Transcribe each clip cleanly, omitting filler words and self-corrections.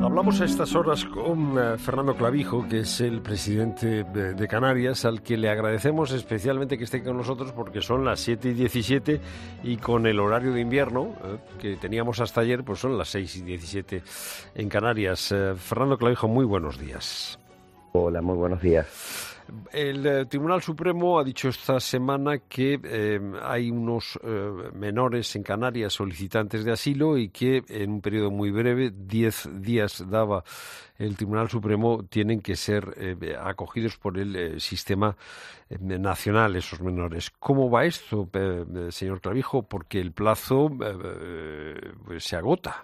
Hablamos a estas horas con Fernando Clavijo, que es el presidente de Canarias, al que le agradecemos especialmente que esté con nosotros porque son las 7:17 y con el horario de invierno que teníamos hasta ayer, pues son las 6:17 en Canarias. Fernando Clavijo, muy buenos días. Hola, muy buenos días. El Tribunal Supremo ha dicho esta semana que hay unos menores en Canarias solicitantes de asilo y que en un periodo muy breve, 10 días daba el Tribunal Supremo, tienen que ser acogidos por el sistema nacional esos menores. ¿Cómo va esto, señor Clavijo? Porque el plazo pues se agota.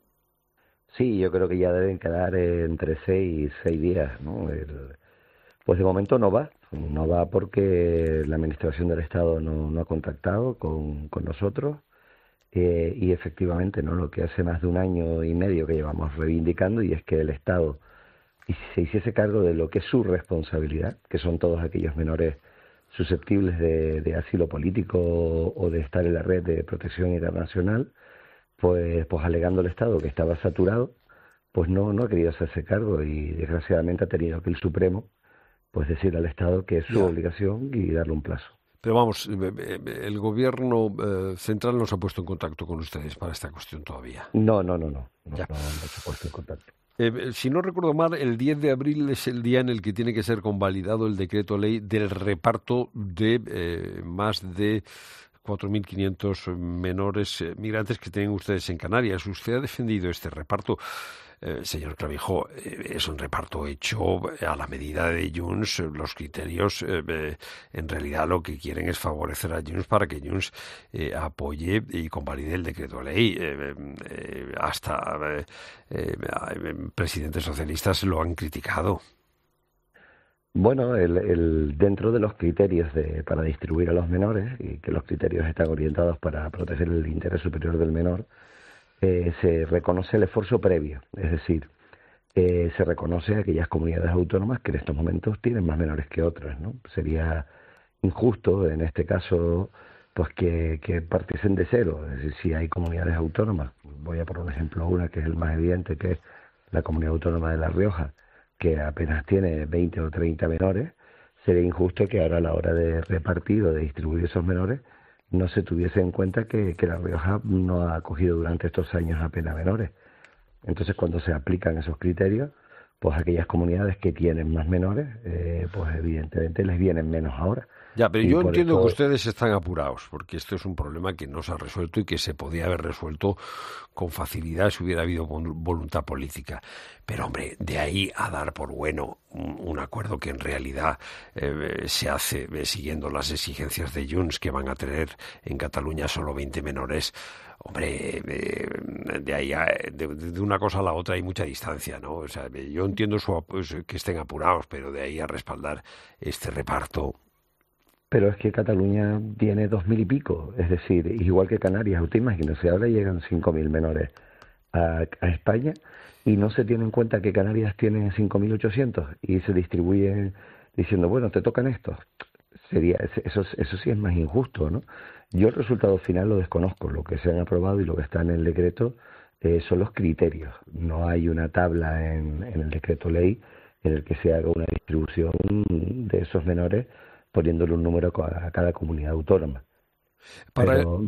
Sí, yo creo que ya deben quedar entre 6 días, ¿no? Pues de momento no va porque la Administración del Estado no ha contactado con nosotros y efectivamente, ¿no? Lo que hace más de 1 año y medio que llevamos reivindicando, y es que el Estado se hiciese cargo de lo que es su responsabilidad, que son todos aquellos menores susceptibles de asilo político o de estar en la red de protección internacional, pues alegando el Estado que estaba saturado, pues no ha querido hacerse cargo y desgraciadamente ha tenido que el Supremo pues decir al Estado que es su obligación y darle un plazo. Pero vamos, el gobierno central no se ha puesto en contacto con ustedes para esta cuestión todavía. No se ha puesto en contacto. Si no recuerdo mal, el 10 de abril es el día en el que tiene que ser convalidado el decreto ley del reparto de más de 4.500 menores migrantes que tienen ustedes en Canarias. Usted ha defendido este reparto. Señor Clavijo, es un reparto hecho a la medida de Junts. Los criterios, en realidad, lo que quieren es favorecer a Junts para que Junts apoye y convalide el decreto ley. Hasta presidentes socialistas lo han criticado. Bueno, dentro de los criterios para distribuir a los menores, y que los criterios están orientados para proteger el interés superior del menor, se reconoce el esfuerzo previo, es decir, se reconoce a aquellas comunidades autónomas que en estos momentos tienen más menores que otras, ¿no? Sería injusto en este caso pues que partiesen de cero, es decir, si hay comunidades autónomas, voy a poner un ejemplo, una que es el más evidente, que es la comunidad autónoma de La Rioja, que apenas tiene 20 o 30 menores, sería injusto que ahora a la hora de repartir o de distribuir esos menores no se tuviese en cuenta que La Rioja no ha acogido durante estos años apenas menores. Entonces, cuando se aplican esos criterios, pues aquellas comunidades que tienen más menores, pues evidentemente les vienen menos ahora. Ya, pero yo entiendo que ustedes están apurados, porque esto es un problema que no se ha resuelto y que se podía haber resuelto con facilidad si hubiera habido voluntad política. Pero, hombre, de ahí a dar por bueno un acuerdo que en realidad se hace siguiendo las exigencias de Junts, que van a tener en Cataluña solo 20 menores, hombre, de ahí de una cosa a la otra hay mucha distancia, ¿no? O sea, yo entiendo que estén apurados, pero de ahí a respaldar este reparto. Pero es que Cataluña tiene 2.000 y pico, es decir, igual que Canarias. Usted imagínese, ahora llegan 5.000 menores a España y no se tiene en cuenta que Canarias tiene 5.800 y se distribuyen diciendo, bueno, te tocan estos. Eso sí es más injusto, ¿no? Yo el resultado final lo desconozco. Lo que se han aprobado y lo que está en el decreto son los criterios. No hay una tabla en el decreto ley en el que se haga una distribución de esos menores poniéndole un número a cada comunidad autónoma. Para el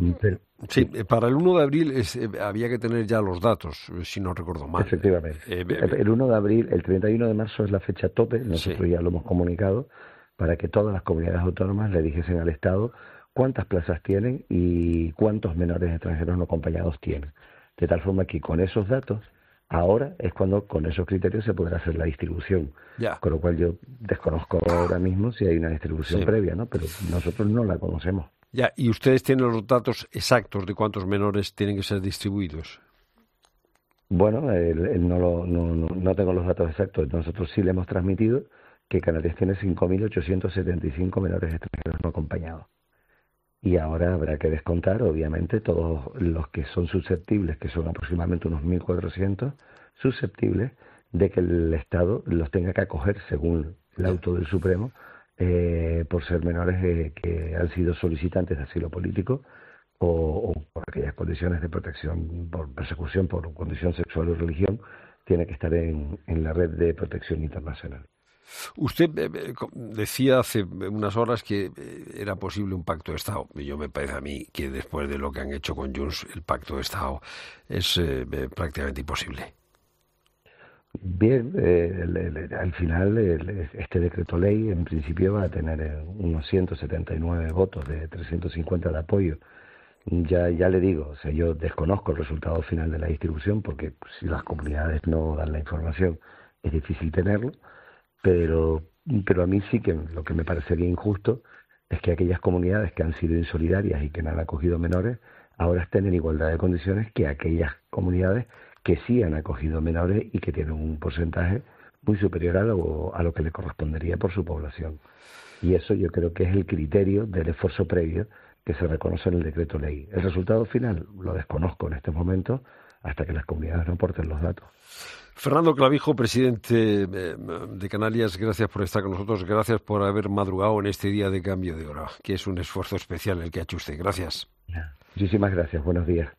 1 de abril había que tener ya los datos, si no recuerdo mal. Efectivamente. El 1 de abril, el 31 de marzo es la fecha tope, nosotros ya lo hemos comunicado, para que todas las comunidades autónomas le dijesen al Estado cuántas plazas tienen y cuántos menores extranjeros no acompañados tienen. De tal forma que con esos datos, ahora es cuando con esos criterios se podrá hacer la distribución. Ya. Con lo cual yo desconozco ahora mismo si hay una distribución previa, ¿no? Pero nosotros no la conocemos. Ya, ¿y ustedes tienen los datos exactos de cuántos menores tienen que ser distribuidos? Bueno, no tengo los datos exactos. Nosotros sí le hemos transmitido que Canarias tiene 5.875 menores extranjeros no acompañados. Y ahora habrá que descontar, obviamente, todos los que son susceptibles, que son aproximadamente unos 1.400, susceptibles de que el Estado los tenga que acoger, según el auto del Supremo, por ser menores que han sido solicitantes de asilo político o por aquellas condiciones de protección, por persecución, por condición sexual o religión, tiene que estar en la red de protección internacional. Usted decía hace unas horas que era posible un pacto de Estado. Yo me parece a mí que después de lo que han hecho con Junts, el pacto de Estado es prácticamente imposible. Bien, al final este decreto ley en principio va a tener unos 179 votos de 350 de apoyo. Ya le digo, o sea, yo desconozco el resultado final de la distribución porque si las comunidades no dan la información es difícil tenerlo, pero a mí sí que lo que me parecería injusto es que aquellas comunidades que han sido insolidarias y que no han acogido menores ahora estén en igualdad de condiciones que aquellas comunidades que sí han acogido menores y que tienen un porcentaje muy superior a lo que le correspondería por su población. Y eso yo creo que es el criterio del esfuerzo previo que se reconoce en el decreto ley. El resultado final lo desconozco en este momento hasta que las comunidades no aporten los datos. Fernando Clavijo, presidente de Canarias, gracias por estar con nosotros, gracias por haber madrugado en este día de cambio de hora, que es un esfuerzo especial el que ha hecho usted. Gracias. Muchísimas gracias, buenos días.